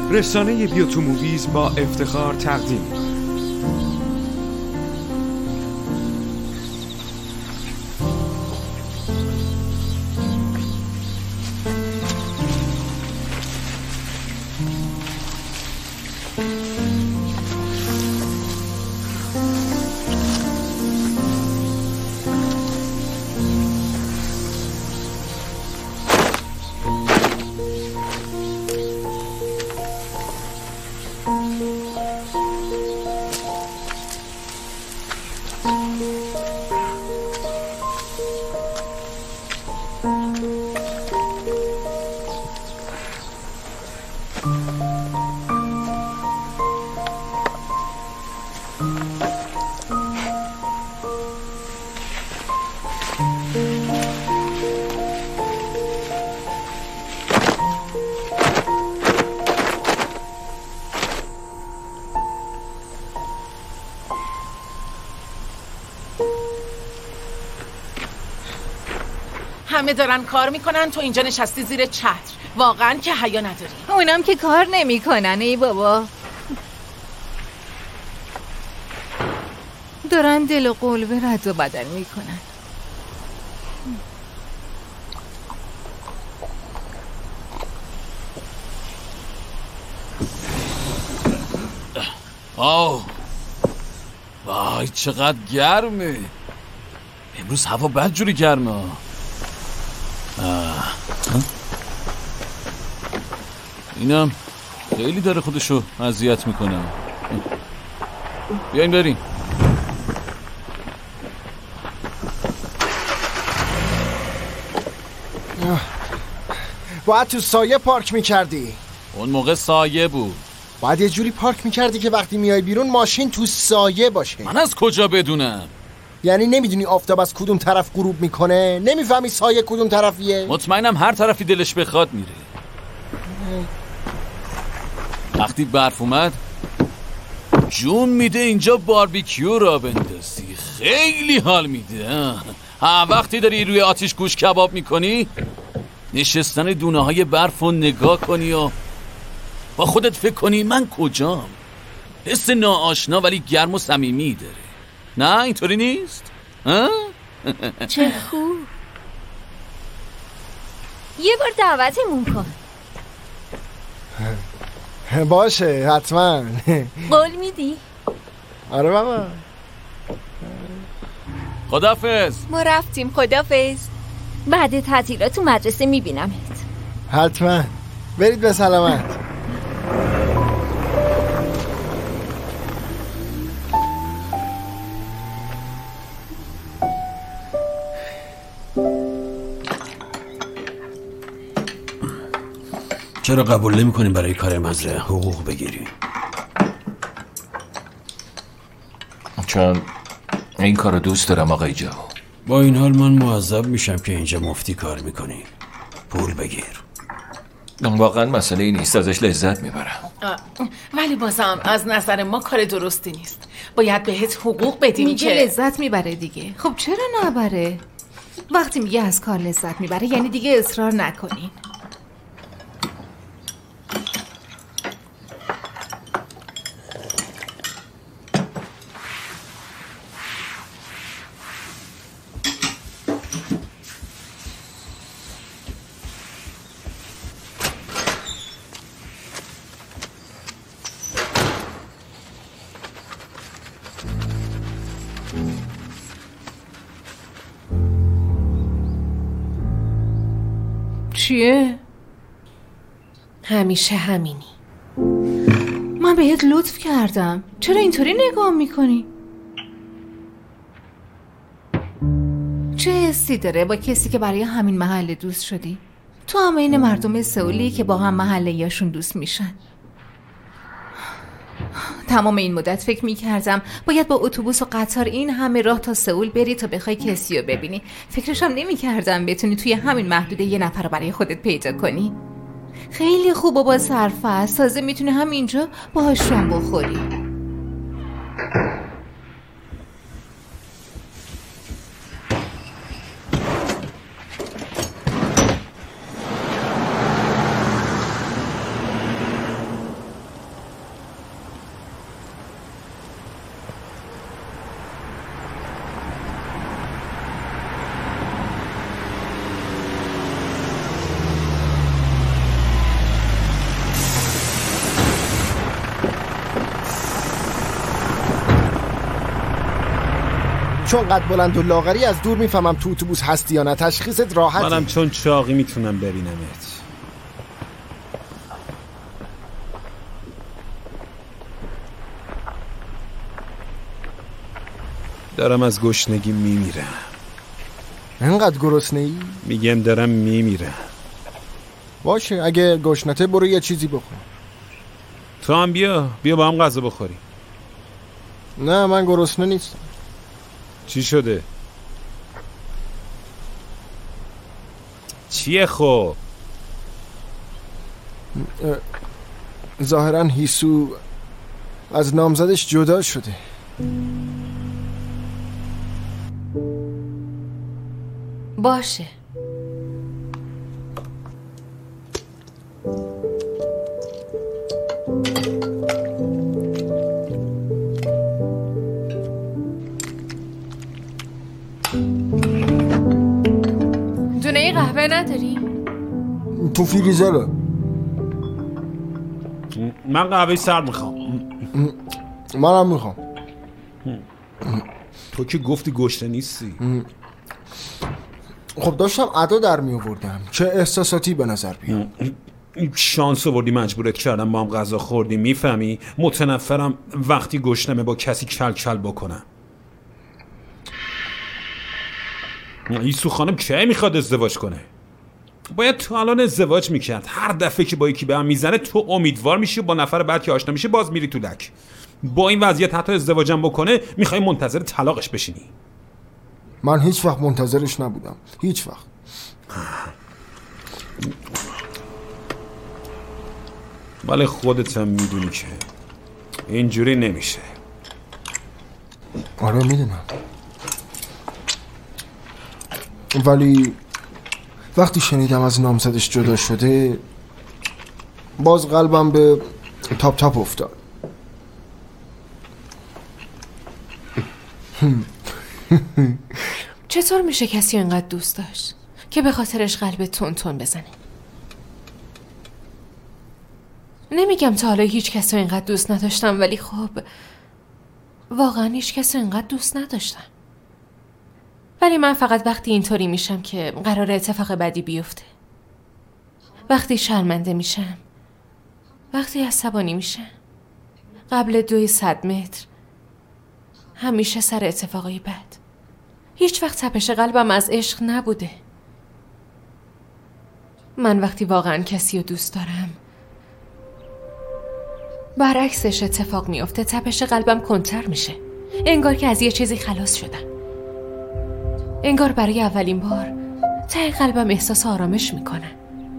رسانه بیا تو موویز با افتخار تقدیم می‌کند. همه دارن کار میکنن، تو اینجا نشستی زیر چتر. واقعا که حیا نداری. اونم که کار نمیکنن ای بابا، دارن دل و قلب رد و بدل میکنن. وای چقدر گرمه امروز، هوا بدجوری گرمه. اینم خیلی داره خودشو اذیت میکنه. بیاین بریم. باید تو سایه پارک میکردی. اون موقع سایه بود. باید یه جوری پارک میکردی که وقتی میای بیرون ماشین تو سایه باشه. من از کجا بدونم؟ یعنی نمیدونی آفتاب از کدوم طرف غروب میکنه؟ نمیفهمی سایه کدوم طرفیه؟ مطمئنم هر طرفی دلش بخواد میره. وقتی برف اومد جون میده اینجا باربیکیو را بندازی، خیلی حال میده. وقتی داری روی آتیش گوش کباب میکنی، نشستن دونه های برف رو نگاه کنی و با خودت فکر کنی من کجام. حس ناآشنا ولی گرم و صمیمی داره. نه اینطوری نیست؟ چه خوب. یه بار دعوتمون کن. باشه حتما. قول میدی؟ آره بابا. خدافظ. ما رفتیم، خدافظ. بعد تعطیلات تو مدرسه میبینمت. حتما. برید به سلامت. چرا قبول نمی کنیم برای کار مزرعه حقوق بگیریم؟ چون این کارو دوست دارم آقای جو. با این حال من معذب میشم که اینجا مفتی کار میکنی. پول بگیر. واقعا مسئله نیست، ازش لذت میبرم. ولی بازم از نظر ما کار درستی نیست. باید بهت حقوق بدیم. میگه لذت میبره دیگه. خب چرا نبره؟ وقتی میگه از کار لذت میبره یعنی دیگه اصرار نکنین. چیه؟ همیشه همینی. من بهت لطف کردم، چرا اینطوری نگاه میکنی؟ چه حسی داره با کسی که برای همین محله دوست شدی؟ تو هم این مردم سئولی که با هم محله یاشون دوست میشن. تمام این مدت فکر میکردم باید با اتوبوس و قطار این همه راه تا سئول بری تا بخوای کسی رو ببینی. فکرشم نمیکردم بتونی توی همین محدوده یه نفر رو برای خودت پیدا کنی. خیلی خوب و با صرفه است، تازه میتونی همینجا باهاش شام بخوری. چون قد بلند و لاغری از دور میفهمم تو اتوبوس هستی یا نه. تشخیصت راحته. منم چون چاقی میتونم ببینمت. دارم از گشنگی میمیرم. اینقدر گرسنه‌ای؟ میگم دارم میمیرم. باشه اگه گشنته برو یه چیزی بخور. تو هم بیا با هم غذا بخوریم. نه من گرسنه نیستم. چی شده؟ چیه خب؟ ظاهرا هیسو از نامزدش جدا شده. باشه. دونه قهوه نداری؟ تو فریزره. من قهوه سرد میخوام. منم میخوام. تو که گفتی گشنه نیستی. خب داشتم ادا در می آوردم چه احساساتی به نظر بیاد. شانس آوردی مجبورت کردم با هم غذا خوردی. میفهمی؟ متنفرم وقتی گشنمه با کسی کل کل بکنم. ایسو خانم کی میخواد ازدواج کنه؟ باید تو الان ازدواج میکرد. هر دفعه که با یکی به هم میزنه تو امیدوار میشی و با نفر بعد که آشنا میشی باز میری تو لک. با این وضعیت حتی ازدواجم بکنه میخوای منتظر طلاقش بشینی. من هیچ وقت منتظرش نبودم. هیچ وقت. ولی خودت هم میدونی که اینجوری نمیشه. آره میدونم. ولی وقتی شنیدم از نامزدش جدا شده باز قلبم به تاپ تاپ افتاد. چطور میشه کسی اینقدر دوست داشت که به خاطرش قلب تون تون بزنه؟ نمیگم تا حالا هیچ کسی رو اینقدر دوست نداشتم، ولی خب واقعا هیچ کسی رو اینقدر دوست نداشتم. ولی من فقط وقتی اینطوری میشم که قرار اتفاق بدی بیفته، وقتی شرمنده میشم، وقتی عصبانی میشم، قبل 200 متر همیشه سر اتفاقای بد. هیچ وقت تپش قلبم از عشق نبوده. من وقتی واقعا کسی رو دوست دارم برعکسش اتفاق میفته. تپش قلبم کنتر میشه. انگار که از یه چیزی خلاص شدم. انگار برای اولین بار ته قلبم احساس آرامش میکنه.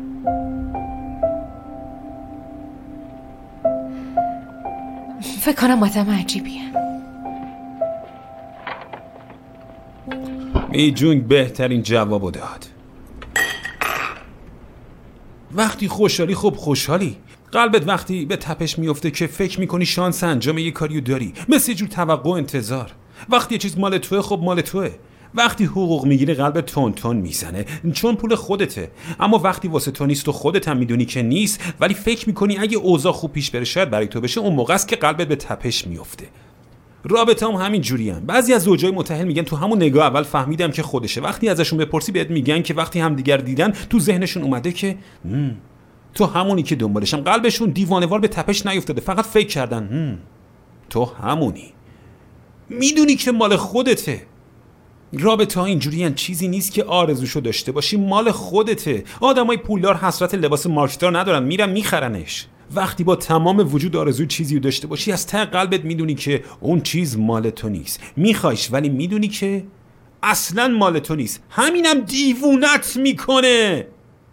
فکر کنم آدم عجیبیه. می جونگ بهترین جوابو داد. وقتی خوشحالی خب خوشحالی. قلبت وقتی به تپش میفته که فکر میکنی شانس انجام یه کاریو داری، مثل جور توقع و انتظار. وقتی یه چیز مال توه خب مال توه. وقتی حقوق میگیری قلبت تون تون میزنه چون پول خودته. اما وقتی واسه تو نیست و خودت هم میدونی که نیست ولی فکر میکنی اگه اوضاع خوب پیش بره شاید برای تو بشه، اون موقع است که قلبت به تپش میفته. رابطه هم همین جورین. بعضی از زوجای متأهل میگن تو همون نگاه اول فهمیدم که خودشه. وقتی ازشون بپرسی بهت میگن که وقتی همدیگر دیدن تو ذهنشون اومده که تو همونی که دنبالشم. قلبشون دیوانه‌وار به تپش نیفتاده، فقط فکر کردن تو همونی. میدونی که مال خودته. رابطه ها اینجوریه، چیزی نیست که آرزوشو داشته باشی، مال خودته. آدمای پولدار حسرت لباس مارکدار ندارن، میرن میخرنش. وقتی با تمام وجود آرزوی چیزی رو داشته باشی از ته قلبت میدونی که اون چیز مال تو نیست. میخوایش ولی میدونی که اصلا مال تو نیست. همینم دیوونت میکنه.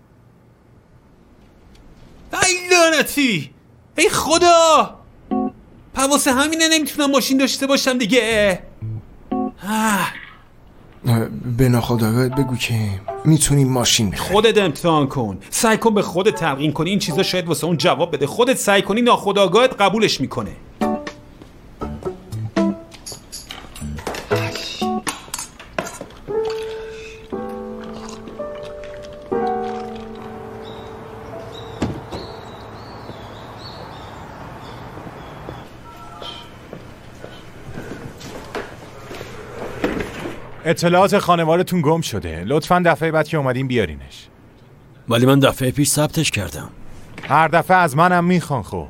ای لعنتی، ای خدا، واسه همینه نمیتونم ماشین داشته باشم دیگه. به ناخودآگاهت بگو که میتونی ماشین بخری. خودت امتحان کن، سعی کن به خودت تلقین کنی. این چیزا شاید واسه اون جواب بده. خودت سعی کنی ناخودآگاهت قبولش میکنه. اطلاعات خانوادتون گم شده. لطفاً دفعه بعد که اومدین بیارینش. ولی من دفعه پیش ثبتش کردم. هر دفعه از منم میخوان. خب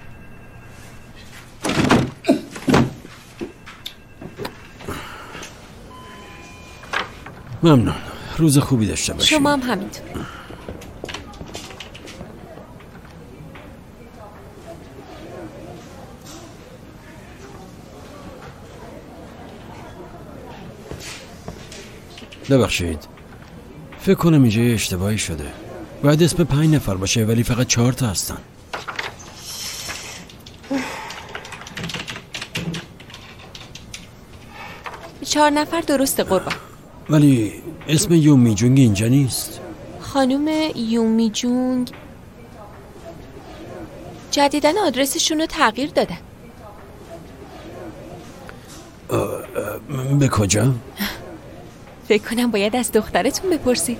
ممنون. روز خوبی داشته باشید. شما هم همینطور. ببخشید، فکر کنم اینجا یه اشتباهی شده. باید اسم 5 نفر باشه ولی فقط 4 تا هستن. چهار نفر درسته قربان. ولی اسم یومی جونگ اینجا نیست. خانوم یومی جونگ جدیداً آدرسشون رو تغییر دادن. به کجا؟ فکر کنم باید از دخترتون بپرسید.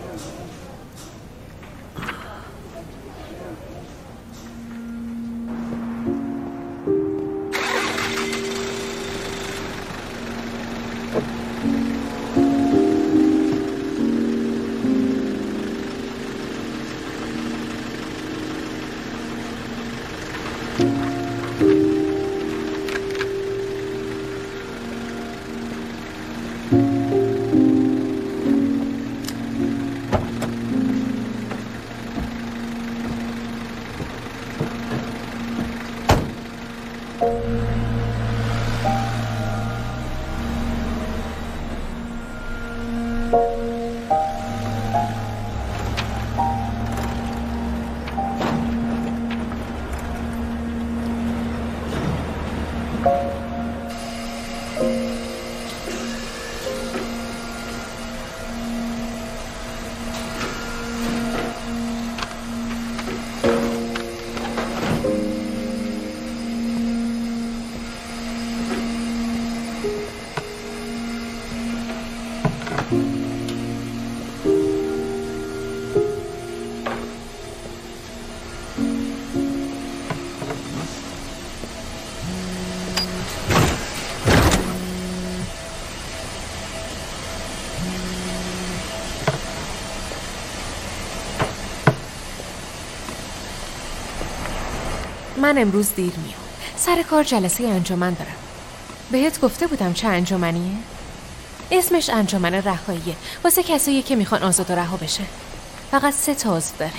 من امروز دیر میام. سر کار جلسه انجمن دارم. بهت گفته بودم چه انجمنیه؟ اسمش انجمن رهاییه. واسه کسایی که میخوان آزاد و رها بشن. فقط 3 تا عضو داره.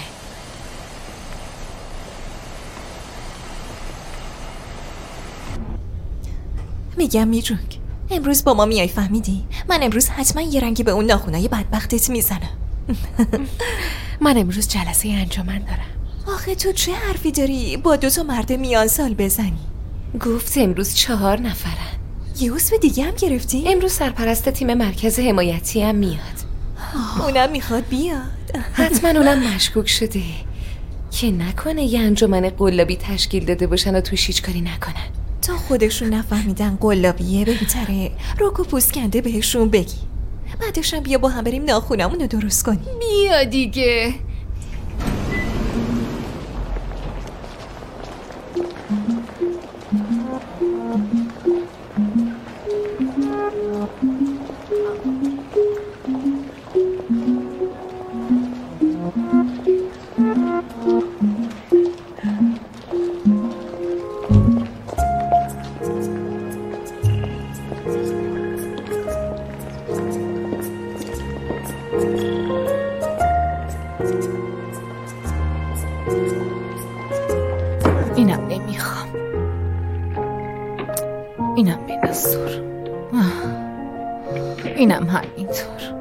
میگم میجونگ، امروز با ما میای فهمیدی؟ من امروز حتما یه رنگی به اون ناخونای بدبختت میزنم. من امروز جلسه انجمن دارم. آخه تو چه حرفی داری با 2 تا مرد میان سال بزنی؟ گفت امروز 4 نفرن. یه عضو دیگه هم گرفتی؟ امروز سرپرست تیم مرکز حمایتی هم میاد. اونم میخواد بیاد. حتما اونم مشکوک شده که نکنه یه انجمن قلابی تشکیل داده باشن و توش هیچ کاری نکنن. تا خودشون نفهمیدن قلابیه بهتره رک و پوست کنده بهشون بگی. بعدش هم بیا با هم بریم ناخونمون رو درست کنیم. بیا دیگه. اینم نمیخوام. اینم بنازور. اینم همینطور.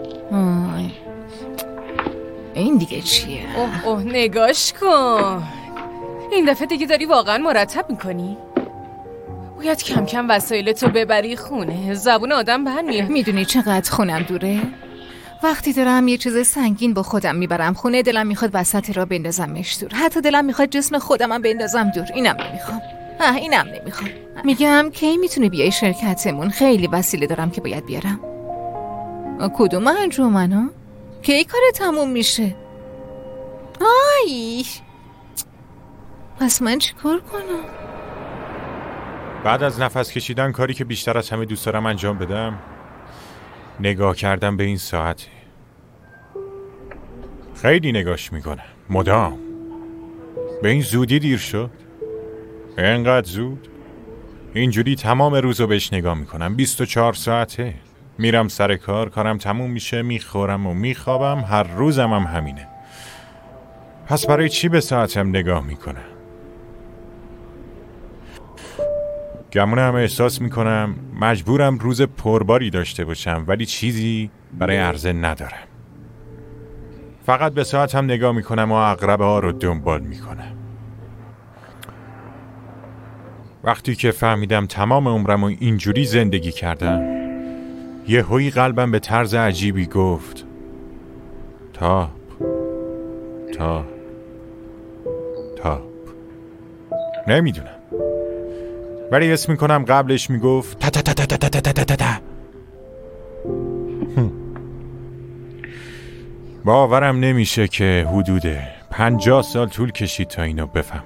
این دیگه چیه؟ اوه نگاش کن. این دفعه دیگه داری واقعا مرتب میکنی؟ باید کم کم وسایلتو ببری خونه. زبون آدم بند میاد. میدونی چقدر خونم دوره؟ وقتی دارم یه چیز سنگین با خودم میبرم خونه دلم میخواد وسط را بندازمش دور. حتی دلم میخواد جسم خودمم بندازم دور. اینم نمیخوام. اینم نمیخوام. میگم کی میتونی بیای شرکتمون؟ خیلی وسیله دارم که باید بیارم. کدوم انجمنو؟ کی کار تموم میشه؟ پس من چی کار کنم؟ بعد از نفس کشیدن کاری که بیشتر از همه دوست دارم انجام بدم نگاه کردم به این ساعته. خیلی نگاش میکنم مدام. به این زودی دیر شد؟ اینقدر زود؟ اینجوری تمام روزو بهش نگاه میکنم. 24 ساعته. میرم سر کار، کارم تموم میشه، میخورم و میخوابم. هر روزم هم همینه. پس برای چی به ساعتم نگاه میکنم؟ گمونم احساس میکنم مجبورم روز پرباری داشته باشم، ولی چیزی برای عرضه ندارم. فقط به ساعتم نگاه میکنم و عقربه ها رو دنبال میکنم. وقتی که فهمیدم تمام عمرم رو اینجوری زندگی کردم، یهویی قلبم به طرز عجیبی گفت تاب. نمیدونم، ولی اسم میکنم قبلش میگفت تا تا تا تا تا تا تا تا تا. باورم نمیشه که حدود 50 سال طول کشید تا اینو بفهمم.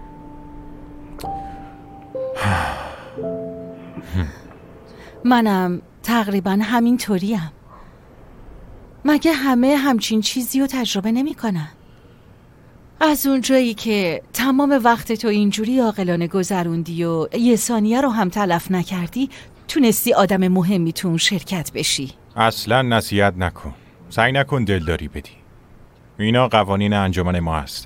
منم تقریبا همین طوریم. مگه همه همچین چیزی رو تجربه نمی کنن؟ از اونجایی که تمام وقت تو اینجوری عاقلانه گذروندی و یه ثانیه رو هم تلف نکردی، تونستی آدم مهمی تو اون شرکت بشی. اصلا نصیحت نکن. سعی نکن دلداری بدی. اینا قوانین انجمن ما هستن.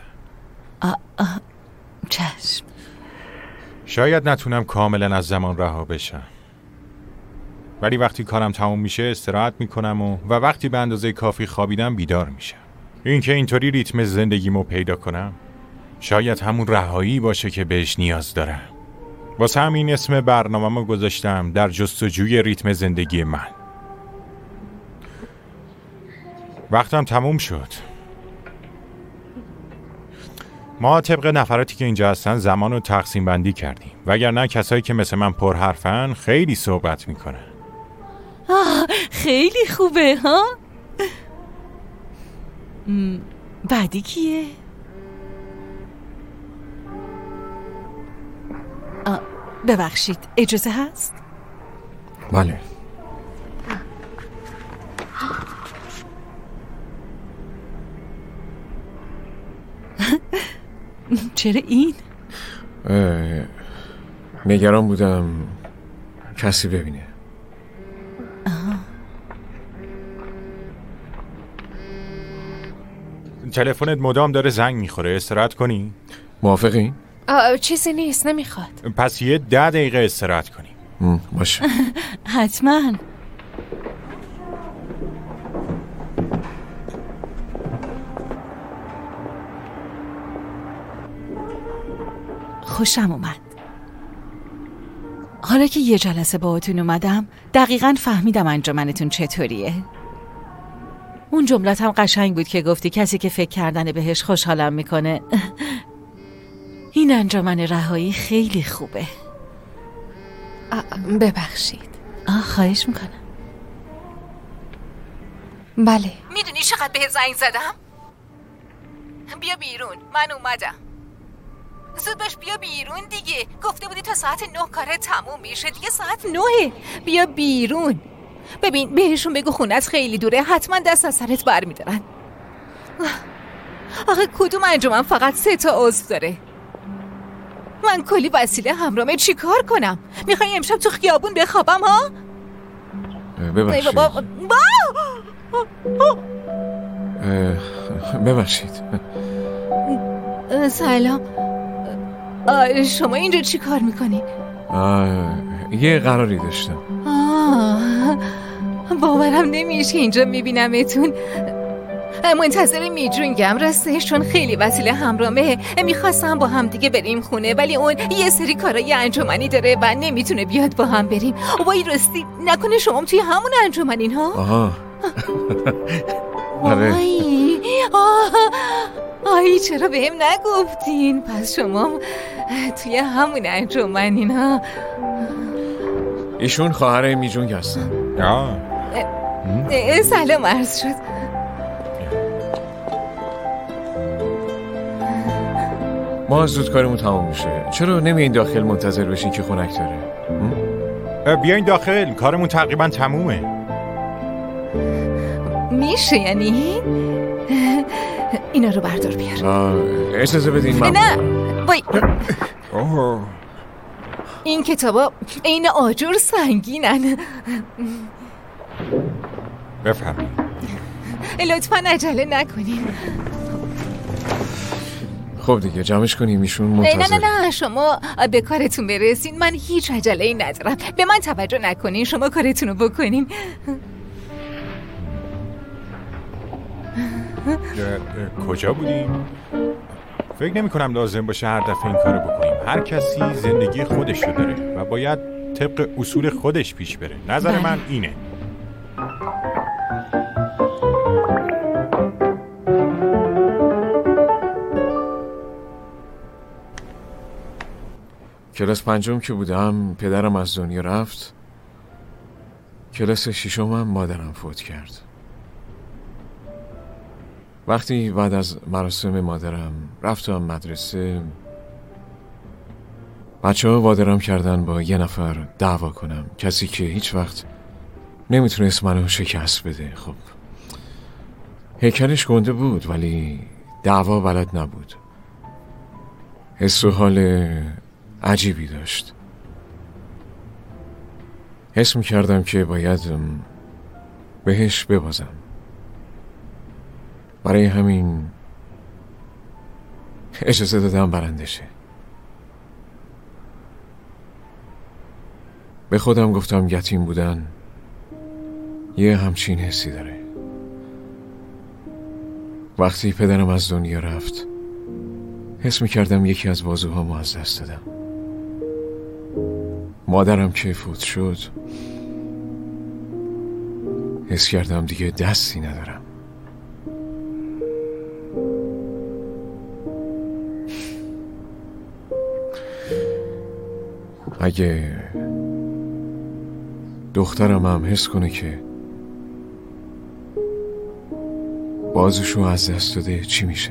چشم. شاید نتونم کاملا از زمان رها بشم، ولی وقتی کارم تموم میشه استراحت میکنم و وقتی به اندازه کافی خوابیدم بیدار میشم. اینکه اینطوری ریتم زندگیمو پیدا کنم شاید همون رهایی باشه که بهش نیاز دارم. واسه همین اسم برنامه‌مو گذاشتم در جستجوی ریتم زندگی من. وقتم تموم شد. ما طبق نفراتی که اینجا هستن زمان رو تقسیم بندی کردیم، وگرنه کسایی که مثل من پرحرفن خیلی صحبت میکنن. خیلی خوبه ها. بعدی کیه؟ ببخشید اجازه هست؟ بله. چرا این؟ نگران بودم کسی ببینه. تلفنت مدام داره زنگ میخوره، استراحت کنی؟ موافقی؟ چیزی نیست، نمیخواد. پس یه 10 دقیقه استراحت کنی. باشه. حتما. خوشم اومد. حالا که یه جلسه باهاتون اومدم دقیقاً فهمیدم انجمنتون چطوریه. اون جملت هم قشنگ بود که گفتی کسی که فکر کردن بهش خوشحالم میکنه. این انجمن رهایی خیلی خوبه. ببخشید. خواهش میکنم. بله. میدونی چقدر بهت زنگ زدم؟ بیا بیرون، من اومدم. زود باش بیا بیرون دیگه. گفته بودی تا ساعت 9 کارت تموم میشه، دیگه ساعت 9. بیا بیرون. ببین بهشون بگو خونت خیلی دوره، حتما دست از سرت برمیدارن. آخه کدوم انجمن فقط 3 تا عضو داره؟ من کلی وسیله همراهمه، چی کار کنم؟ میخوای امشب تو خیابون بخوابم ها؟ ببخشید. سلام. شما اینجا چی کار میکنی؟ یه قراری داشتم. باورم نمیشه اینجا میبینمتون. منتظر میجونگم راستش، چون خیلی وسیله همراهمه. میخواستم با هم دیگه بریم خونه، ولی اون یه سری کارای انجمنی داره و نمیتونه بیاد با هم بریم. وای راستی نکنه شما توی همون انجمنین ها؟ آها. آی چرا بهم نگفتین؟ پس شما توی همون انجمنین ها؟ ایشون خواهر میجونگ هستن. سلام عرض شد. ما زود کارمون تمام میشه. چرا نمیایین داخل منتظر بشین که خنک داره؟ بیاین داخل، کارمون تقریبا تمومه. میشه یعنی؟ اینا رو بردار بیار. اجازه بدین من. نه وای، این کتابا این آجر سنگینن. بفرمایید. لطفاً عجله نکنین. خب دیگه جمعش کنیم، ایشون منتظر. نه شما به کارتون برسین، من هیچ عجله‌ای ندارم. به من توجه نکنین، شما کارتون رو بکنین. کجا بودیم؟ فکر نمی کنم لازم باشه هر دفعه این کارو بکنیم. هر کسی زندگی خودش رو داره و باید طبق اصول خودش پیش بره. نظر من اینه. کلاس 5 که بودم پدرم از دنیا رفت. کلاس 6 هم مادرم فوت کرد. وقتی بعد از مراسم مادرم رفتم مدرسه، بچه‌ها وادارم کردن با یه نفر دعوا کنم، کسی که هیچ وقت نمیتونست منو شکست بده. خب هیکلش گنده بود ولی دعوا بلد نبود. حس و حال عجیبی داشت. حس میکردم که باید بهش ببازم. برای همین اجازه دادم برنده شه. به خودم گفتم یتیم بودن یه همچین حسی داره. وقتی پدرم از دنیا رفت حس میکردم یکی از بازوهامو از دست دادم. مادرم که فوت شد حس کردم دیگه دستی ندارم. اگه دخترم هم حس کنه که بازوشو از دست داده چی میشه؟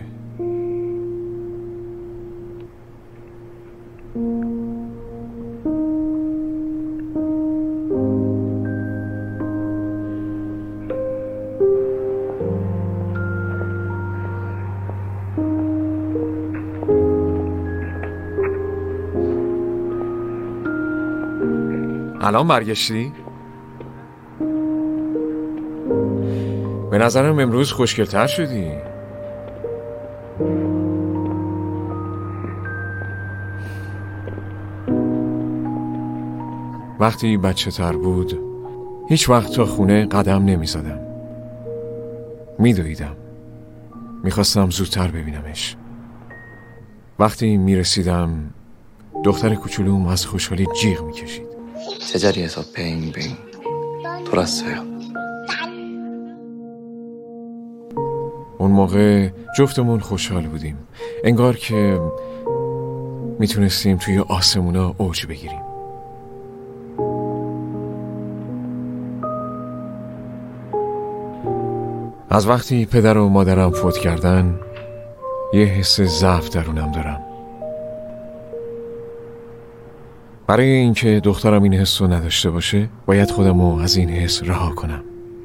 الان برگشتی؟ به نظرم امروز خوشگل‌تر شدی. وقتی بچه تر بود هیچ وقت تا خونه قدم نمی زدم. می دویدم. می خواستم زودتر ببینمش. وقتی می رسیدم دختر کوچولوم از خوشحالی جیغ می کشید. 제자리에서 뱅뱅 돌았어요. اون موقع جفتمون خوشحال بودیم. انگار که میتونستیم توی آسمونا اوج بگیریم. از وقتی پدر و مادرم فوت کردن یه حس ضعف درونم دارم. برای اینکه دخترم این حس رو نداشته باشه باید خودم رو از این حس رها کنم.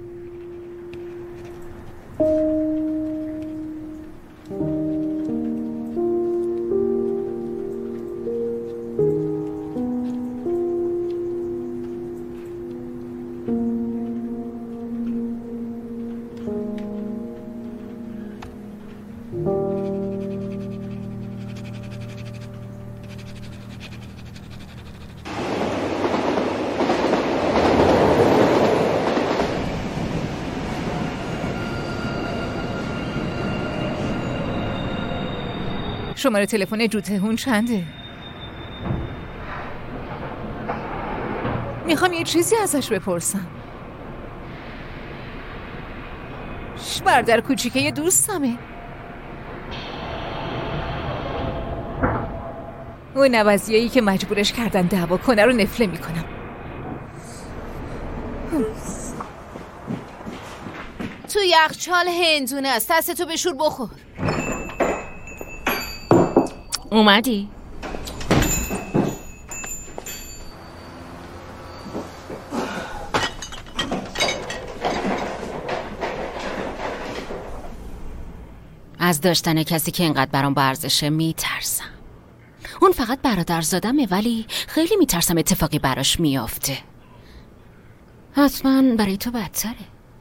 شماره تلفن جوتهون چنده؟ میخوام یه چیزی ازش بپرسم. برادر کوچیکه یه دوستمه. اون نوازیایی که مجبورش کردن دعوا کنه رو نفله میکنم. تو یخچال هندونه است، دستتو بشور بخور. اومدی؟ از داشتن کسی که اینقدر برام با ارزشه میترسم. اون فقط برادرزادمه ولی خیلی میترسم اتفاقی براش میافته. حتما برای تو بدتره.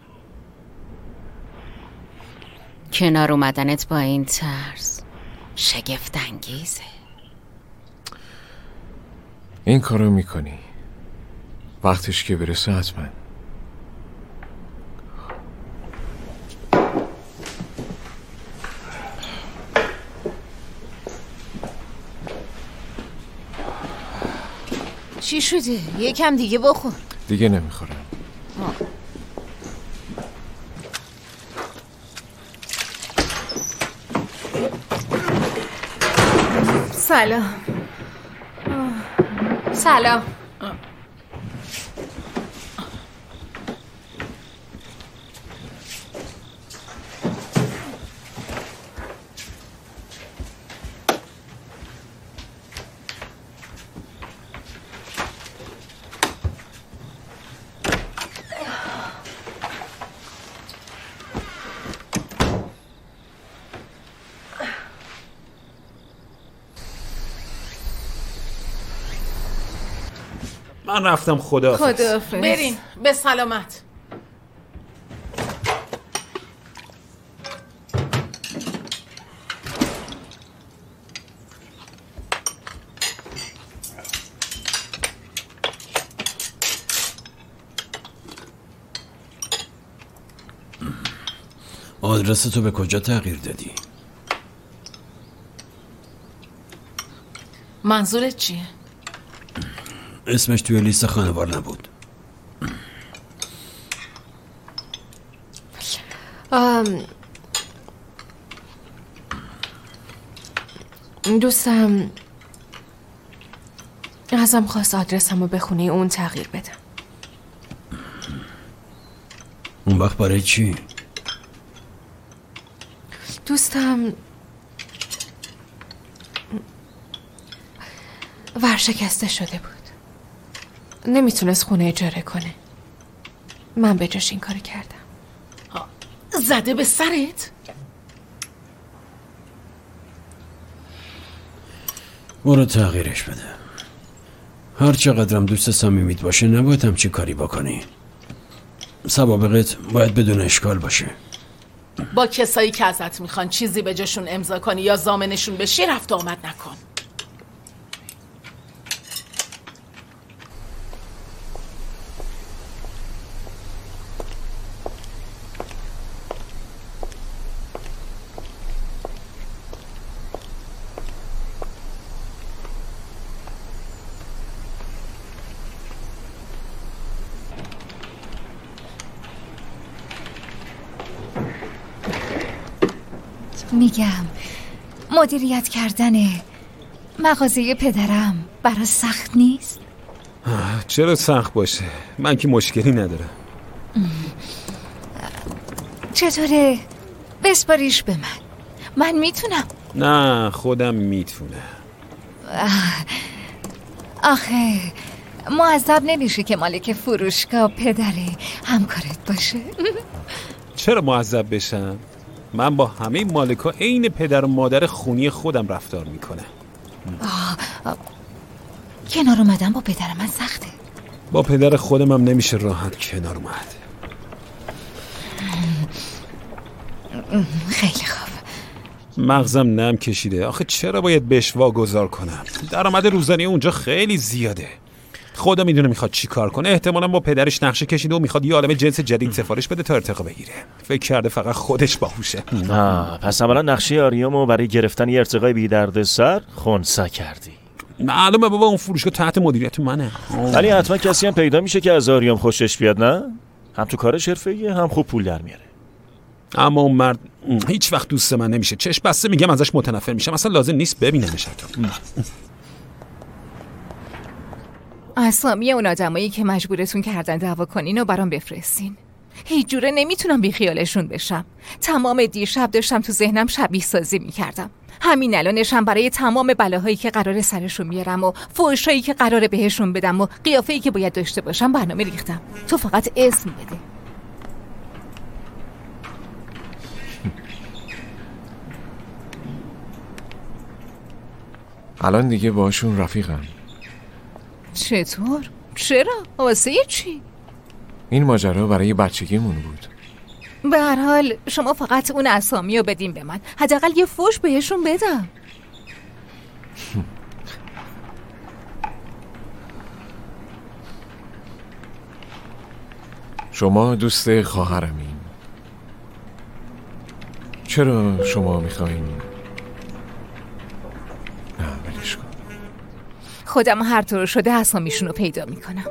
کنار اومدنت با این ترس شگفت انگیزه. این کارو میکنی وقتش که برسه حتما. چی شده؟ یکم دیگه بخور. دیگه نمیخورم. سلام. سلام. من رفتم. خداحافظ. برین به سلامت. آدرس تو به کجا تغییر دادی؟ منظورت چیه؟ اسمش توی لیست خانوار نبود. دوستم ازم خواست آدرسمو به خونه اون تغییر بدم. اون وقت برای چی؟ دوستم ورشکسته شده بود. نمیتونست خونه اجاره کنه. من به جاش این کارو کردم. زده به سرت؟ برو تغییرش بده. هر چقدرم دوست صمیمیت باشه نباید همچی کاری بکنی. سوابقت باید بدون اشکال باشه. با کسایی که ازت میخوان چیزی به جاشون امضا کنی یا ضامنشون بشی رفت آمد نکن. میگم مدیریت کردن مغازه پدرم برای سخت نیست؟ چرا سخت باشه؟ من که مشکلی ندارم. چطوره؟ بسپاریش به من میتونم. نه خودم میتونم. آخه معذب نمیشه که مالک فروشگاه پدر همکارت باشه؟ چرا معذب بشم؟ من با همه مالکا عین پدر و مادر خونی خودم رفتار میکنم. کنار اومدن با پدر من سخته. با پدر خودم هم نمیشه راحت کنار اومد. خیلی خوب. مغزم نم کشیده. آخه چرا باید بهش واگذار کنم؟ درآمد روزانه اونجا خیلی زیاده. خدا میدونه میخواد چی کار کنه. احتمالاً با پدرش نقشه کشیده و میخواد یه عالمه جنس جدید سفارش بده تا ارتقا بگیره. فکر کرده فقط خودش باهوشه. نه پس عملا نقشه آریامو برای گرفتن یه ارتقای بی دردسر خنثی کردی. معلومه بابا اون فروشگاه تحت مدیریت منه. ولی حتما کسی هم پیدا میشه که از آریام خوشش بیاد، نه؟ هم تو کارش حرفه‌ایه هم خوب پول در میاره. اما اون مرد هیچ وقت دوست من نمیشه. چشم بسته میگم ازش متنفر میشم. اصلا لازم نیست ببینمش حتی. اسامی اون آدمایی که مجبورتون کردن دعوا کنین و برام بفرستین. هیچ جوره نمیتونم بی خیالشون بشم. تمام دیشب داشتم تو ذهنم شبیه سازی میکردم. همین الانشم برای تمام بلاهایی که قراره سرشون میارم و فحشایی که قراره بهشون بدم و قیافه‌ای که باید داشته باشم برنامه ریختم. تو فقط اسم بده. الان دیگه باشون رفیقم. چطور؟ چرا؟ واسه چی؟ این ماجرا برای بچگیمون بود. به هر حال شما فقط اون اسامی رو بدین به من، حداقل یه فوش بهشون بدم. شما دوست خواهرمین. چرا شما میخواین؟ نه ولش کن. خودم هر طور شده اسامیشون رو پیدا میکنم.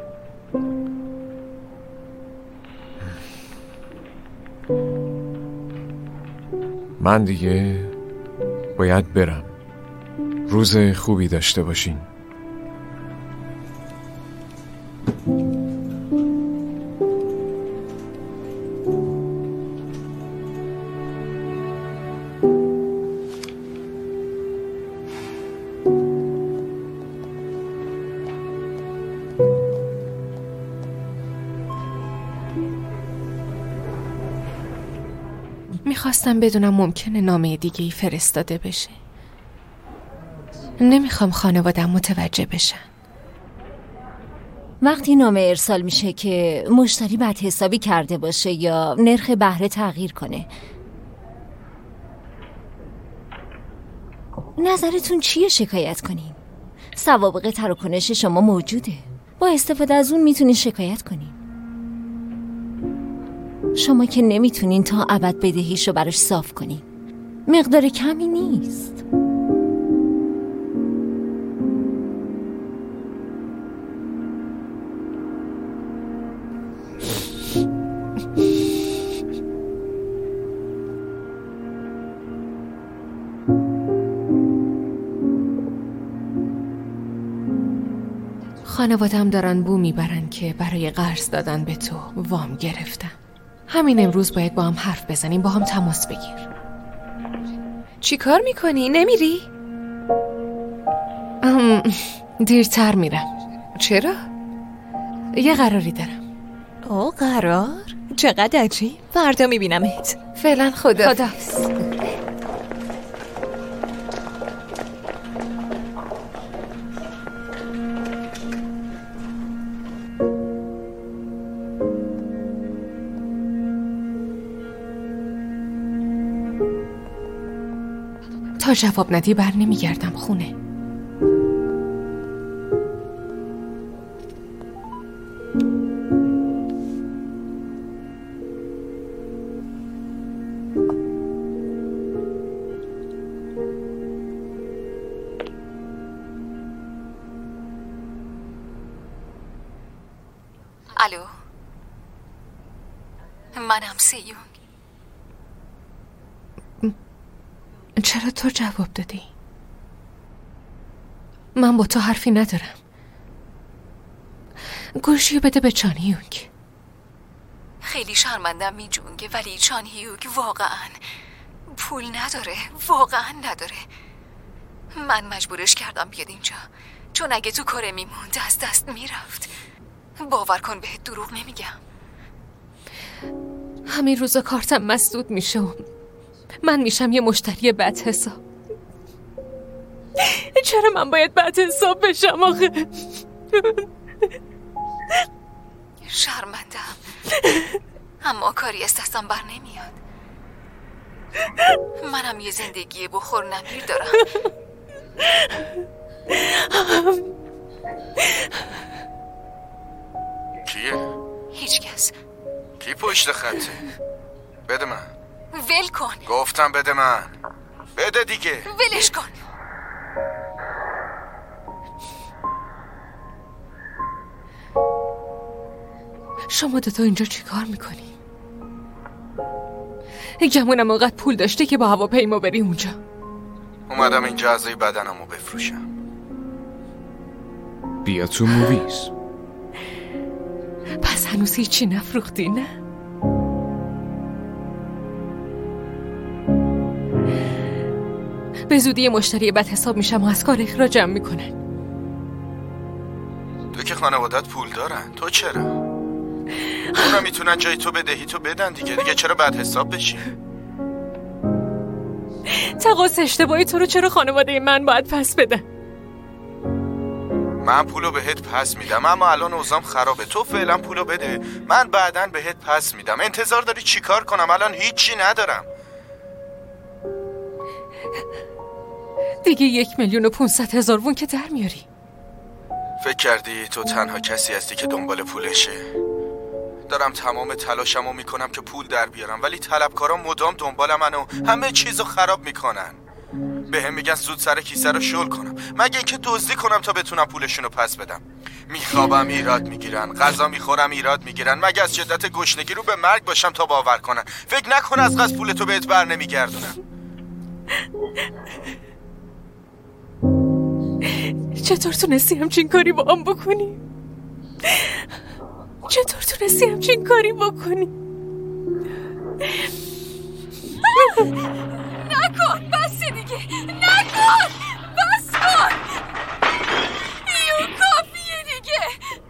من دیگه باید برم. روز خوبی داشته باشین. میخواستم بدونم ممکنه نامه دیگه‌ای فرستاده بشه. نمیخوام خانواده‌ام متوجه بشن. وقتی نامه ارسال میشه که مشتری بد حسابی کرده باشه یا نرخ بهره تغییر کنه، نظرتون چیه شکایت کنین؟ سوابق تراکنش شما موجوده. با استفاده از اون میتونین شکایت کنین. شما که نمیتونین تا ابد بدهیشو براش صاف کنین. مقدار کمی نیست. خانواده‌ام دارن بو میبرن که برای قرض دادن به تو وام گرفتم. همین امروز باید با هم حرف بزنیم، با هم تماس بگیر. چی کار میکنی؟ نمیری؟ دیرتر میرم. چرا؟ یه قراری دارم. او قرار؟ چقدر عجیب. فردا میبینمت. فعلا خداحافظ. تا جواب ندی بر نمیگردم خونه. الو، منم سیون. چرا تو جواب دادی؟ من با تو حرفی ندارم. گوشیو بده به چان هیونگ. خیلی شرمندم می جونگه، ولی چان هیونگ واقعا پول نداره. واقعا نداره. من مجبورش کردم بیاد اینجا، چون اگه تو کاره میموند از دست میرفت. باور کن بهت دروغ نمیگم. همین روزا کارتم مسدود میشه و من میشم یه مشتری بد حساب. چرا من باید بد حساب بشم آخه؟ شرمندم، اما کاری از دستم بر نمیاد. منم یه زندگی بخور نمیر دارم. کیه؟ هیچ کس. کی پشت خطه؟ بده من. ول کن. گفتم بده من. بده دیگه. ولش کن. شما دوتا اینجا چی کار میکنی؟ گمونم اونقدر پول داشته که با هواپیما بری اونجا. اومدم اینجا اعضای بدنمو بفروشم. بیا تو موویز. پس هنوز هیچی نفروختی نه؟ به زودی مشتری بد حساب میشم و از کار اخراجم میکنن. تو که خانوادت پول دارن، تو چرا؟ اونا میتونن جای تو بدهی تو بدن دیگه چرا بد حساب بشی؟ تقاس اشتباهی تو رو چرا خانواده من باید پس بدن؟ من پولو بهت پس میدم، اما الان اوضاعم خرابه. تو فعلا پولو بده، من بعداً بهت پس میدم. انتظار داری چیکار کنم؟ الان هیچی ندارم. دیگه 1,500,000 وون که در میاری. فکر کردی تو تنها کسی هستی که دنبال پولشه؟ دارم تمام تلاشمو میکنم که پول در بیارم، ولی طلبکارا مدام دنبال منو همه چیزو خراب میکنن. بهم میگن زود سر کیسه رو شل کنم، مگه اینکه دزدی کنم تا بتونم پولشونو پس بدم. میخوابم ایراد میگیرن، غذا میخورم ایراد میگیرن، مگه از شدت گشنگی رو به مرگ باشم تا باور کنن. فکر نکن از قصد پولتو بهت بر نمیگردونم. چطور تونستی همچین کاری با هم بکنی؟ چطور تونستی همچین کاری بکنی؟ نکن، بس دیگه، نکن، بس کن. یو کافیه دیگه.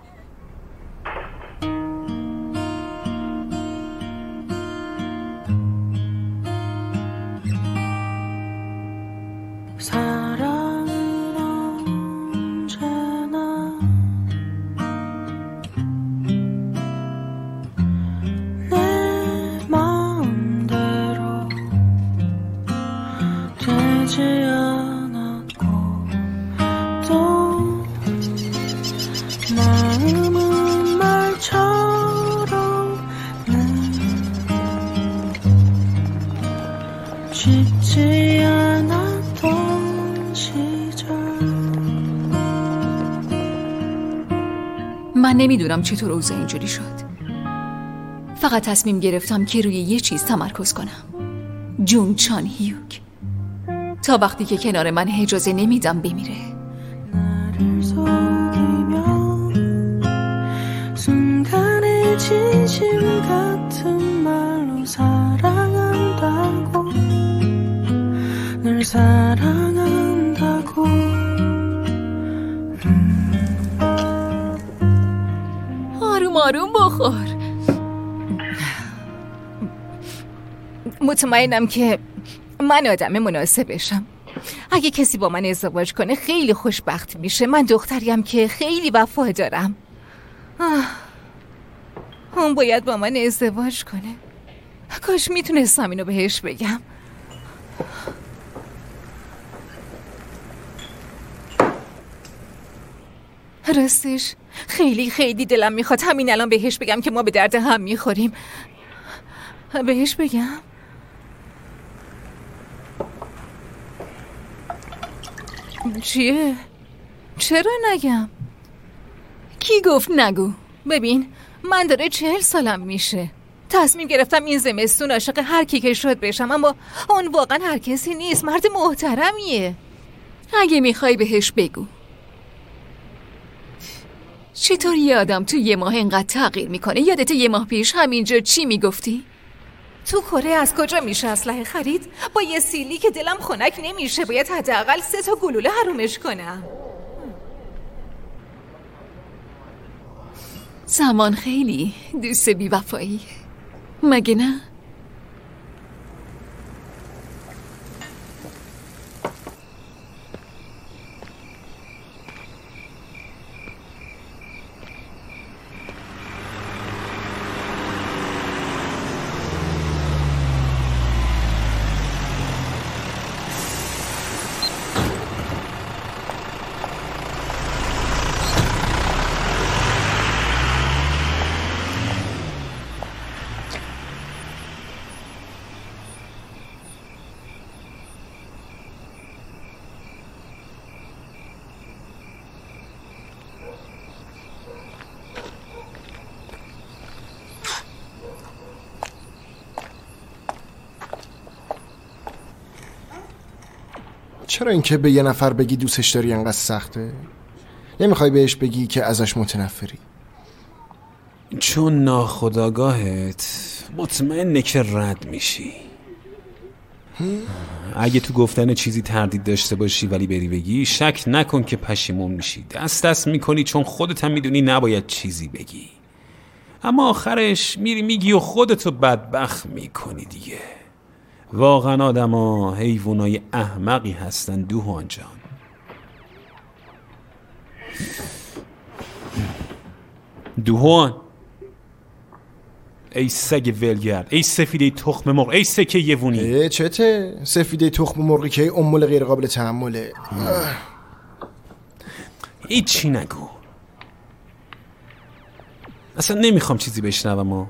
من نمیدونم چطور اوضاع اینجوری شد. فقط تصمیم گرفتم که روی یه چیز تمرکز کنم. جون چان هیوک. تا وقتی که کنار من اجازه نمیدم بمیره. آروم آروم بخور. مطمئنم که من آدم مناسبشم. اگه کسی با من ازدواج کنه خیلی خوشبخت میشه. من دختریم که خیلی وفادارم. اون باید با من ازدواج کنه. کاش میتونستم اینو بهش بگم. راستش خیلی خیلی دلم میخواد همین الان بهش بگم که ما به درد هم میخوریم. بهش بگم؟ چیه؟ چرا نگم؟ کی گفت نگو؟ ببین من داره 40 سالم میشه. تصمیم گرفتم این زمستون عاشق هر کی که شد بشم، اما اون واقعا هر کسی نیست. مرد محترمیه. اگه میخوای بهش بگو. چطور یه آدم تو یه ماه اینقدر تغییر میکنه؟ یادت یه ماه پیش همینجا چی میگفتی؟ تو کره از کجا میشه اسلحه خرید؟ با یه سیلی که دلم خنک نمیشه. باید حداقل 3 تا گلوله حرومش کنم. زمان خیلی دوست بی وفایی، مگه نه؟ چرا اینکه به یه نفر بگی دوستش داری انقدر سخته؟ نمیخوای بهش بگی که ازش متنفری؟ چون ناخودآگاهت مطمئنه که رد میشی. اگه تو گفتن چیزی تردید داشته باشی ولی بری بگی، شک نکن که پشیمون میشی. دست میکنی چون خودت هم میدونی نباید چیزی بگی، اما آخرش میری میگی و خودتو بدبخت میکنی دیگه. واقعا آدما حیوانای احمقی هستن دوهان جان. دوهان، ای سگ ولگرد، ای سفیده تخم مرغ، ای سکه یوونی. چته؟ سفیده تخم مرغی که امول غیر قابل تحمله. هیچی نگو. اصلا نمیخوام چیزی بشنوم.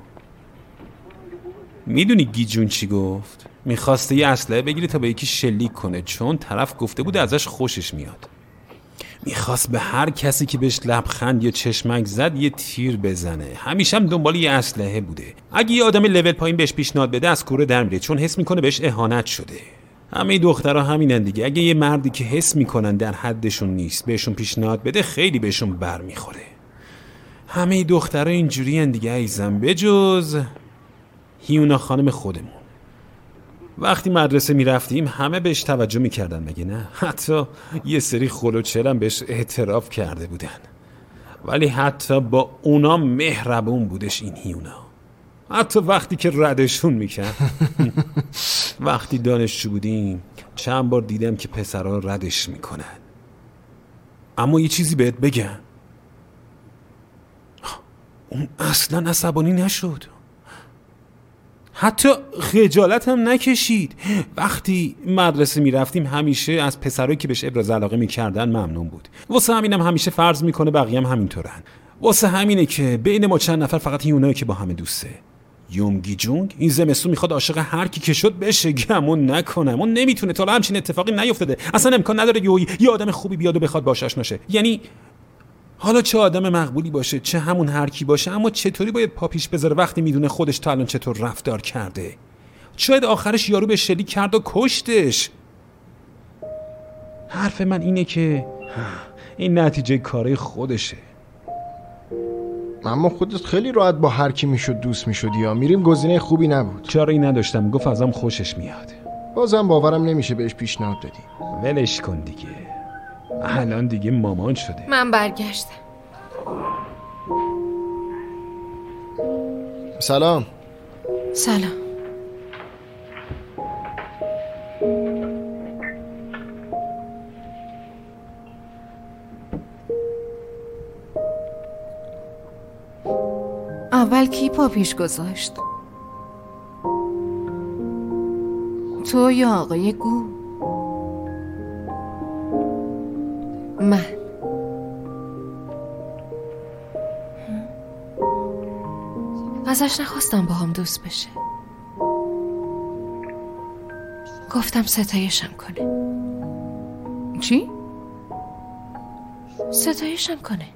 میدونی گیجون چی گفت؟ میخواسته یه اسلحه بگیره تا به یکی شلیک کنه، چون طرف گفته بود ازش خوشش میاد. میخواست به هر کسی که بهش لبخند یا چشمک زد یه تیر بزنه. همیشه هم دنبال یه اسلحه بوده. اگه یه آدم لول پایین بهش پیشنهاد بده از کوره در میره، چون حس میکنه بهش اهانت شده. همه دخترها همینن دیگه. اگه یه مردی که حس میکنن در حدشون نیست بهشون پیشنهاد بده، خیلی بهشون بر میخوره. همه دخترها اینجوری دیگه عزیزم، بجز هیونا خانم خودمون. وقتی مدرسه میرفتیم همه بهش توجه میکردن، مگه نه؟ حتی یه سری خلوچلم بهش اعتراف کرده بودن. ولی حتی با اونا مهربون بودش این هیونا. حتی وقتی که ردشون میکرد. وقتی دانشجو بودیم چند بار دیدم که پسرها ردش میکنن. اما یه چیزی بهت بگم، اون اصلا عصبانی نشد، حتی خجالت هم نکشید. وقتی مدرسه میرفتیم همیشه از پسرایی که بهش ابراز علاقه میکردن ممنون بود. واسه همینم همیشه فرض میکنه بقیه هم همینطورن. واسه همینه که بین ما چند نفر فقط هیونایی که با همه دوسته. یونگی جونگ این زمستون میخواد عاشق هر کی که شد بشه. گمون نکنم اون نمیتونه، تا همچین اتفاقی نیفتاده. اصلا امکان نداره یه آدم خوبی بیاد و بخواد باهاش آشنا شه. یعنی حالا چه آدم مقبولی باشه چه همون هر کی باشه، اما چطوری باید پا پیش بذاره وقتی میدونه خودش تا الان چطور رفتار کرده؟ شاید آخرش یارو به شلیک کرد و کشتش. حرف من اینه که این نتیجه کارای خودشه. اما خودت خیلی راحت با هر کی میشد دوست میشدی، یا میریم گزینه خوبی نبود. چاره نداشتم، گفت ازم خوشش میاد. بازم باورم نمیشه بهش پیشنهاد دادی. ولش کن دیگه، الان دیگه مامان شده. من برگشتم. سلام. سلام. اول کی پا پیش گذاشت؟ تو یا آقای گو؟ من. ازش نخواستم با هم دوست بشه. گفتم ستایشم کنه. چی؟ ستایشم کنه.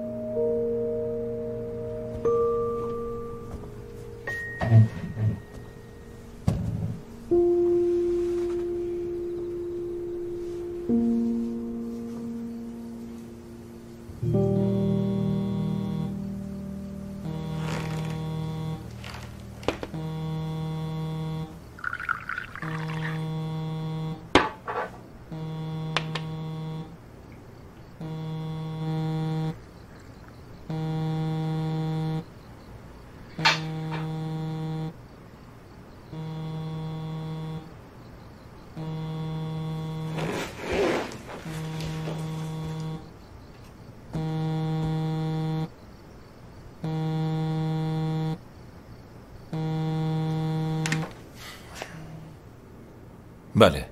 بله.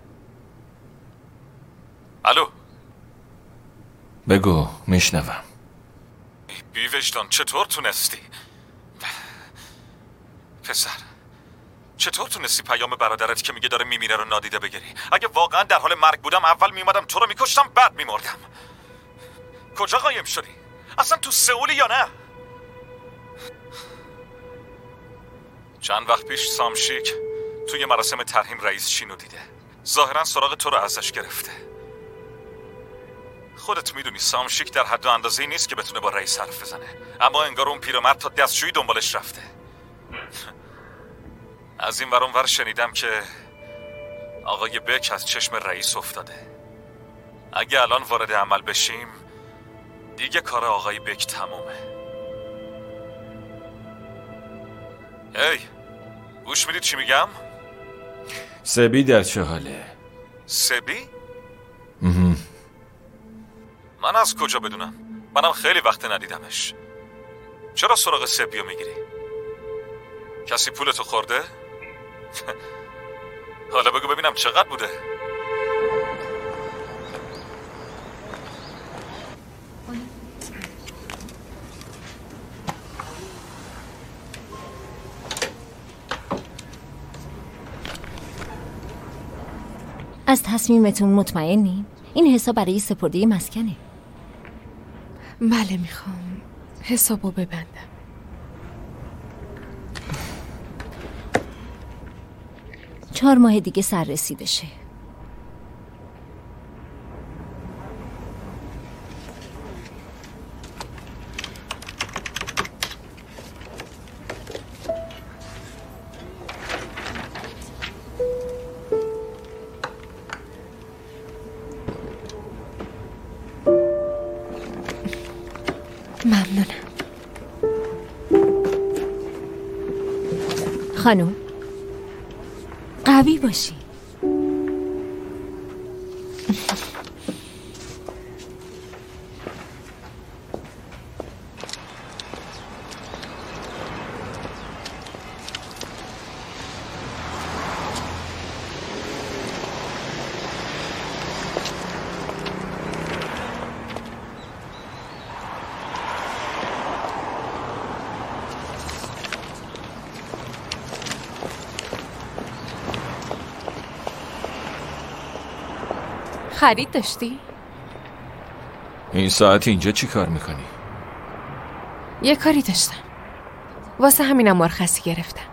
الو. بگو، میشنوم. بی وجدان چطور تونستی؟ پسر چطور تونستی پیام برادرت که میگه داره میمیره رو نادیده بگیری؟ اگه واقعا در حال مرگ بودم اول میومدم تو رو میکشتم بعد میمردم. کجا قایم شدی؟ اصلا تو سئولی یا نه؟ چند وقت پیش سامشیک توی مراسم ترحیم رئیس چینو دیده. ظاهرا سراغ تو رو ازش گرفته. خودت میدونی سامشیک در حد و اندازه‌ای نیست که بتونه با رئیس حرف بزنه، اما انگار اون پیرمرد تا دستشویی دنبالش رفته. از این ور اون ور شنیدم که آقای بک از چشم رئیس افتاده. اگه الان وارد عمل بشیم دیگه کار آقای بک تمومه. هی گوش میدید چی میگم؟ سبی در چه حاله؟ سبی؟ من از کجا بدونم؟ منم خیلی وقت ندیدمش. چرا سراغ سبیا میگیری؟ کسی پولتو خورده؟ حالا بگو ببینم چقدر بوده؟ از تصمیمتون مطمئنی؟ این حساب برای سپرده مسکنه. بله میخوام حسابو ببندم. چهار ماه دیگه سررسیدشه. ممنونم. خانم قوی باشی. خرید داشتی؟ این ساعت اینجا چی کار میکنی؟ یه کاری داشتم. واسه همینم مرخصی گرفتم.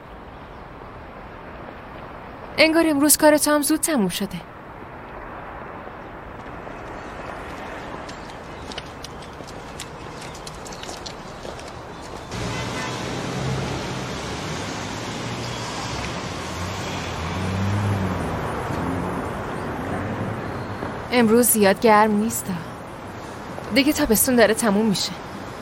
انگار امروز کار تو هم زود تموم شده. امروز زیاد گرم نیست. دیگه تابستون داره تموم میشه.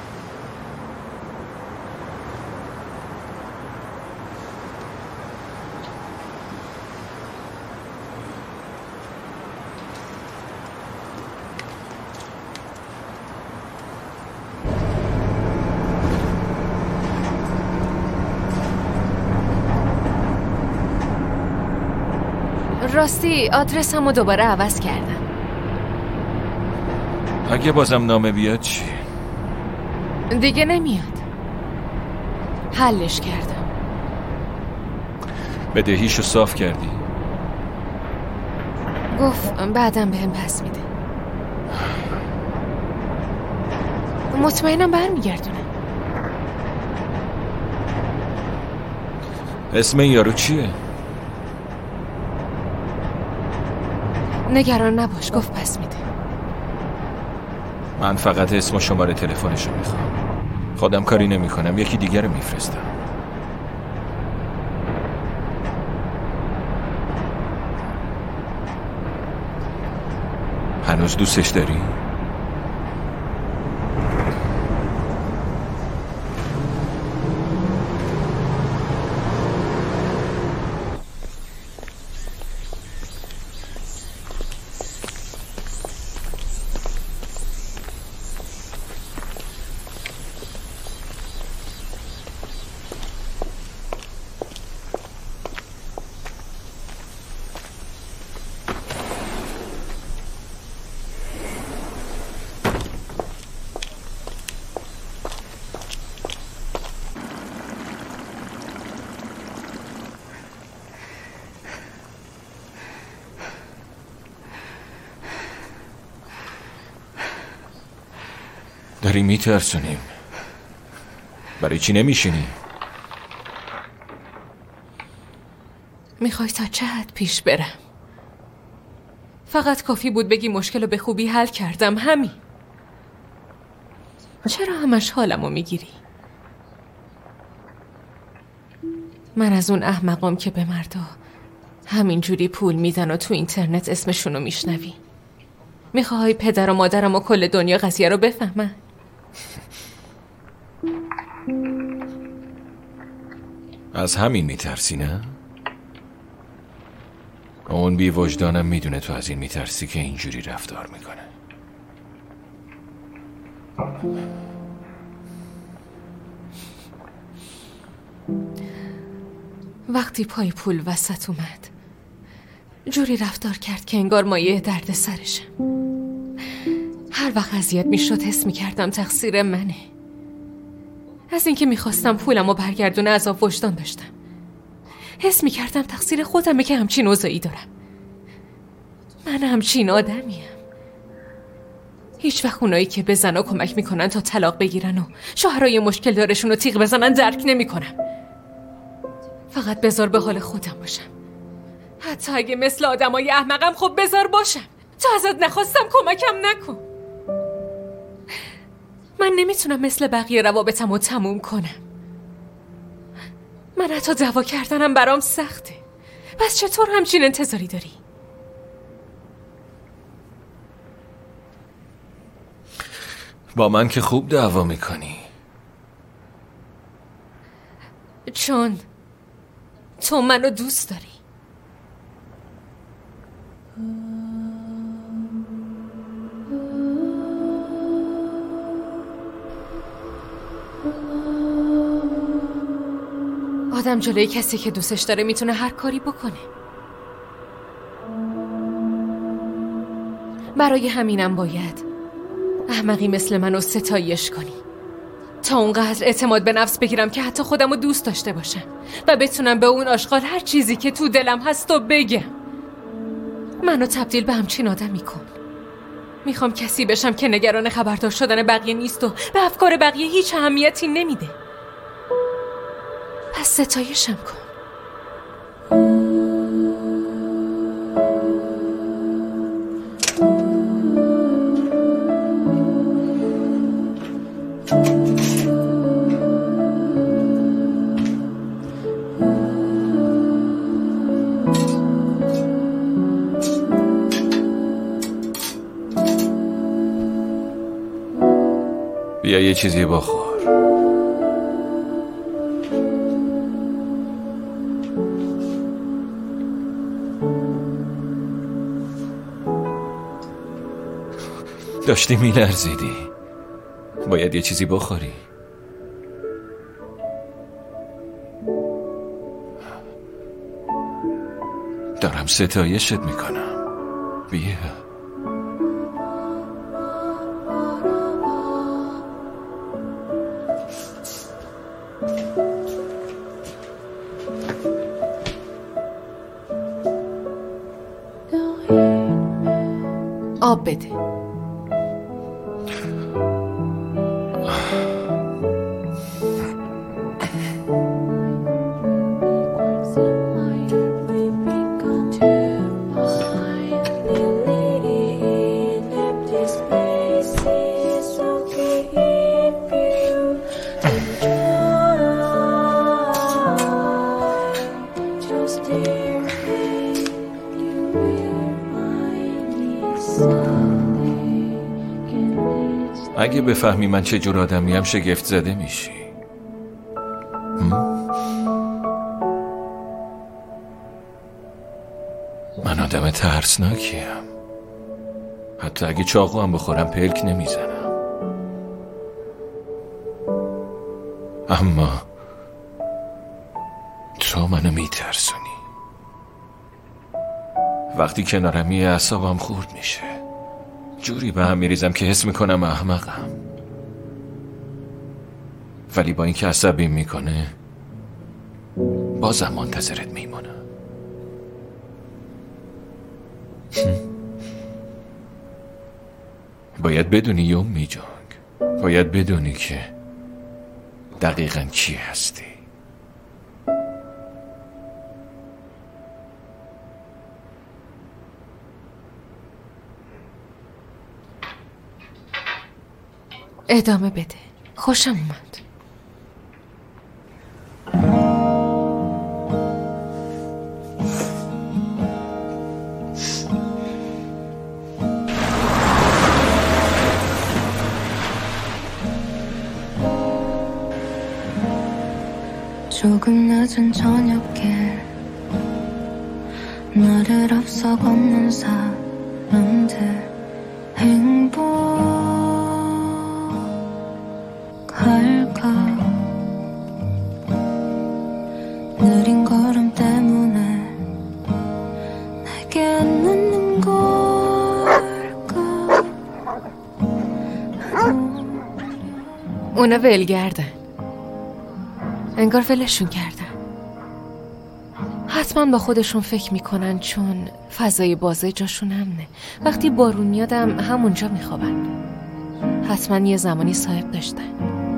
راستی آدرسمو دوباره عوض کردم. اگه بازم نامه بیاد چی؟ دیگه نمیاد. حلش کردم. بدهیشو صاف کردی؟ گفت بعدم بهم پس میده. مطمئنم برمیگردونه. اسم این یارو چیه؟ نگران نباش، گفت پس میده. من فقط اسم و شماره تلفنشو میخوام. خودم کاری نمیکنم، یکی دیگر رو میفرستم. هنوز دوستش داری؟ داری میترسونیم. برای چی نمیشینی؟ میخوای تا چه حد پیش برم؟ فقط کافی بود بگی مشکل رو به خوبی حل کردم، همین. چرا همش حالمو میگیری؟ من از اون احمقام که به مردا همینجوری پول میدن و تو اینترنت اسمشونو میشنوی. میخوای پدر و مادرم و کل دنیا قضیه رو بفهمن؟ از همین میترسی نه؟ اون بی وجدانم میدونه تو از این میترسی که اینجوری رفتار میکنه. وقتی پای پول وسط اومد جوری رفتار کرد که انگار مایه درد سرشم. هر وقت اذیت میشد حس میکردم تقصیر منه. از اینکه میخواستم پولمو برگردونه عذاب وجدان داشتم. حس میکردم تقصیر خودمه که همچین اوضاعی دارم. من همچین آدمیم. هیچ وقت اونایی که به زنا کمک میکنن تا طلاق بگیرن و شوهرای مشکل دارشون رو تیغ بزنن درک نمیکنم. فقط بذار به حال خودم باشم. حتی اگه مثل آدمای احمقم خب بذار باشم. تا ازت نخواستم کمکم نکن. من نمیتونم مثل بقیه روابطمو تموم کنم. من حتی دعوا کردنم برام سخته. پس چطور همچین انتظاری داری؟ با من که خوب دعوا میکنی. چون تو منو دوست داری. آدم جلوی کسی که دوستش داره میتونه هر کاری بکنه. برای همینم باید احمقی مثل منو ستایش کنی تا اونقدر اعتماد به نفس بگیرم که حتی خودمو دوست داشته باشم و بتونم به اون آشغال هر چیزی که تو دلم هست و بگم. منو تبدیل به همچین آدمی کن. میخوام کسی بشم که نگران خبردار شدن بقیه نیست و به افکار بقیه هیچ اهمیتی نمیده. پس ستایشم کن. بیا یه چیزی بخور. داشتی میلرزیدی. باید یه چیزی بخوری. دارم ستایشت میکنم. بیا. آب بده. اگه بفهمی من چه جور آدمیم شگفت زده میشی. من آدم ترسناکیم. حتی اگه چاقو هم بخورم پلک نمیزنم. اما تو منو میترسونی. وقتی کنارمی اعصابم خورد میشه. جوری به هم میریزم که حس میکنم احمقم. ولی با اینکه عصبیم میکنه بازم منتظرت میمونم. باید بدونی یوم میجنگ. باید بدونی که دقیقاً کی هستی. ادامه بده. خوشم اومد. 조금 늦은 저녁에 나를 앞서 걷는 사람들 행복할까 느린 걸음 اونا ولگردن، انگار ولشون کردن. حتما با خودشون فکر میکنن چون فضای بازه جاشون امنه. وقتی بارون میادم همونجا میخوابن. حتما یه زمانی صاحب داشتن.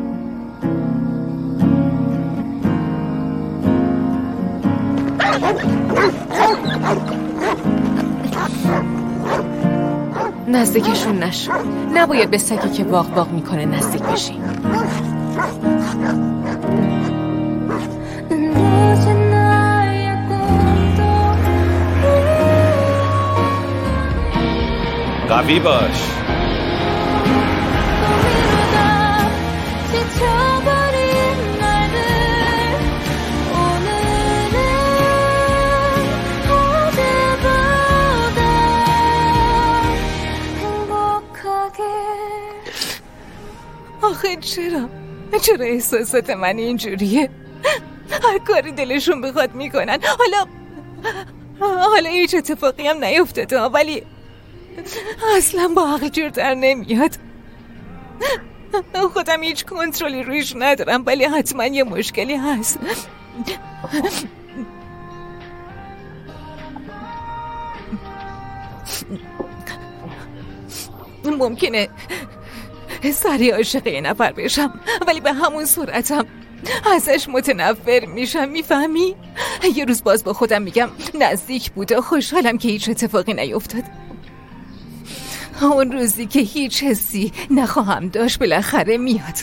نزدیکشون نشو. نباید به سگی که واق واق میکنه نزدیک بشی. قوی باش. آخه چرا احساسات من اینجوریه؟ هر کاری دلشون بخواد میکنن. حالا هیچ اتفاقی هم نیفتاده، ولی اصلا با عقل جور در نمیاد. خودم هیچ کنترلی رویش ندارم، ولی حتما یه مشکلی هست. ممکنه سریع عاشق یه نفر بشم، ولی به همون صورتم ازش متنفر میشم. میفهمی؟ یه روز باز با خودم میگم نزدیک بوده، خوشحالم که هیچ اتفاقی نیفتاد. اون روزی که هیچ حسی نخواهم داشت بالاخره میاد.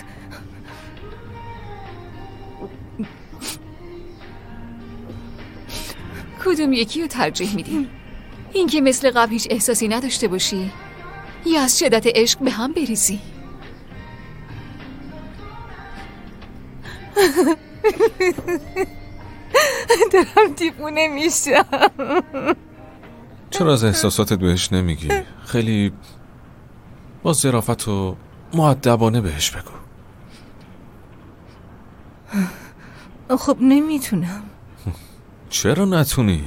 کدوم یکی رو ترجیح میدی؟ این که مثل قبل هیچ احساسی نداشته باشی یا از شدت عشق به هم بریزی؟ دارم دیوونه میشم. چرا از احساساتت بهش نمیگی؟ خیلی با ظرافت و مؤدبانه بهش بگو. خب نمیتونم. چرا نتونی؟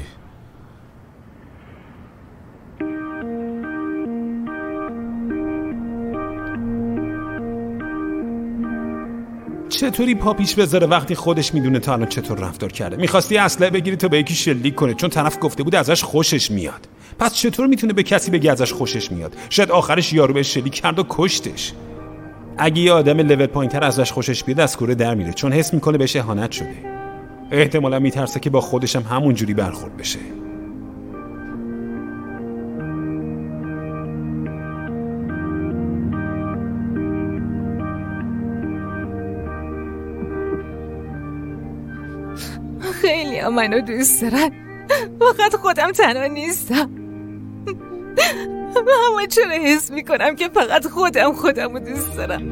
چطوری پا پیش بذاره وقتی خودش میدونه تا الان چطور رفتار کرده؟ میخواستی اسلحه بگیری تا به یکی شلیک کنه چون طرف گفته بود ازش خوشش میاد. پس چطور میتونه به کسی بگه ازش خوشش میاد؟ شاید آخرش یارو بهش شلیک کرد و کشتش. اگه یه آدم لول پایینتر ازش خوشش بیاد از کوره در میره چون حس میکنه بهش اهانت شده. احتمالا میترسه که با خودش هم همون جوری برخورد بشه. خیلی ها منو دوست دارن، فقط خودم تنها نیستم. اما چرا حس میکنم که فقط خودمو دوست دارم؟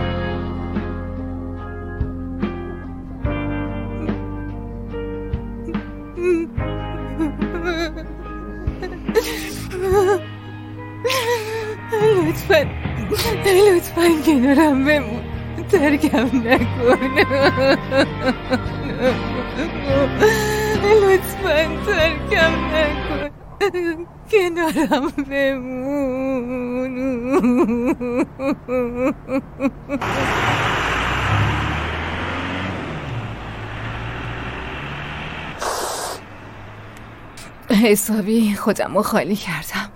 لطفاً کنارم بمون، ترکم نکن. لطفاً ترکم نکن، کنارم بمون. حسابی خودمو خالی کردم.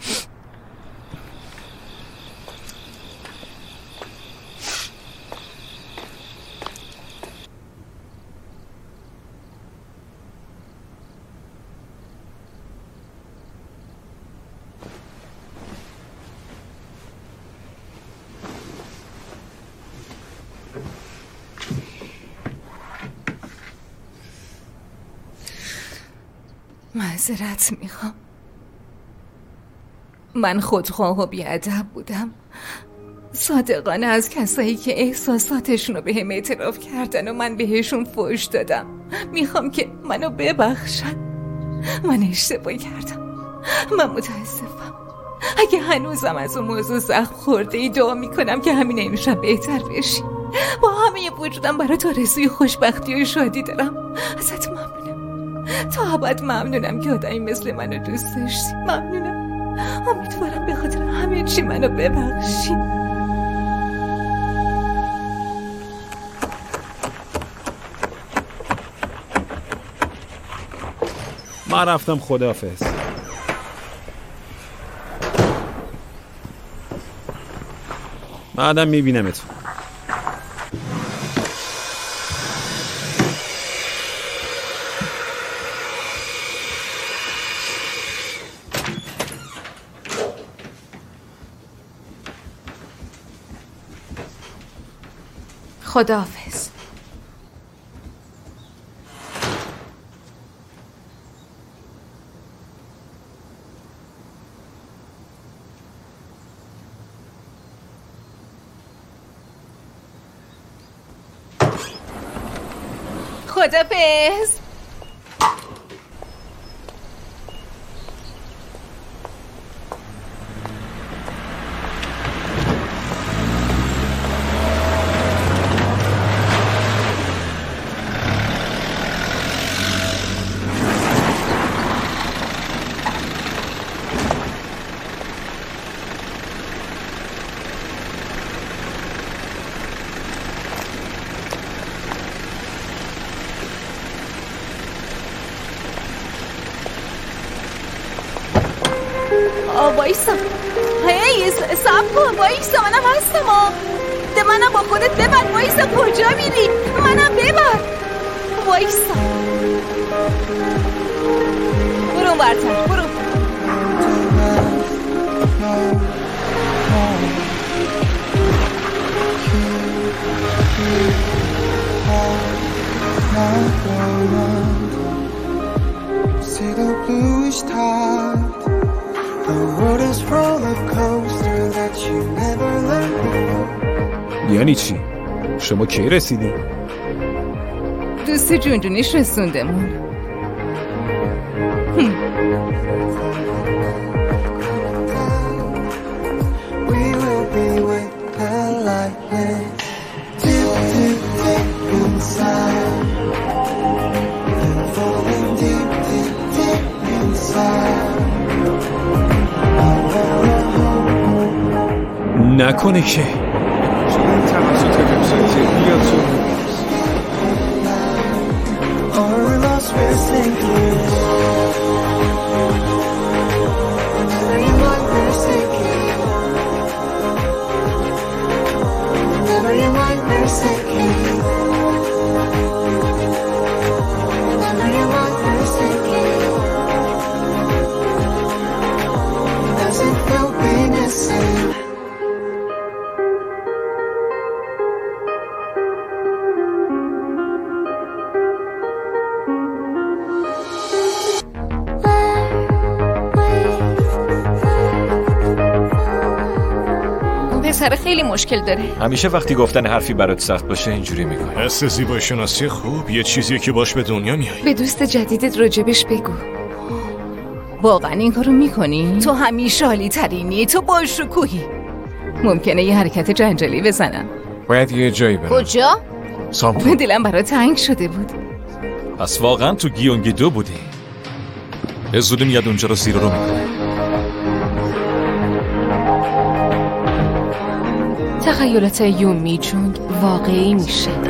معذرت میخوام. من خودخواه و بی‌ادب بودم. صادقانه از کسایی که احساساتشون رو بهم اعتراف کردن و من بهشون فحش دادم میخوام که منو ببخشن. من اشتباه کردم. من متاسفم. اگه هنوزم از اون موضوع زخم خورده ای دعا میکنم که همین امشب بهتر بشی. با همه وجودم برات آرزوی خوشبختی و شادی دارم. ازت ممنونم. تا ابد ممنونم که آدمی مثل منو دوست داشتی. ممنونم. امیدوارم به خاطر همه چی منو ببخشی. من رفتم، خداحافظ. بعدم میبینمت. خداحافظ. خداحافظ. وایسا. هی صبر کن، وایسا، منم هستم. ده منم با خودت ببر. وایسا، کجا میری؟ منم ببر. وایسا، برو برتر، برو. See the bluish tide. The road is roller coaster that you never learned. یعنی چی؟ شما کی رسیدی؟ دوست جونجونیش رسوندمون. We will be with the lightning. Deep, deep, deep inside. And falling deep, deep, deep inside. نکنه که توسط وبسایت بیاتون پسر خیلی مشکل داره. همیشه وقتی گفتن حرفی برات سخت باشه اینجوری میکنه. حس زیبایی شناسی خوب یه چیزیه که باش به دنیا میای. به دوست جدیدت راجبش بگو. واقعا این کارو میکنی؟ تو همیشه عالی ترینی، تو باشکوهی. ممکنه یه حرکت جنجالی بزنم. باید یه جایی برم. کجا؟ سامپو. دلم برات تنگ شده بود. پس واقعا تو گیونگی 2 بودی. به زودی میاد اونجا رو زیر رو میکنه. تخیلات یومی جونگ واقعی میشه.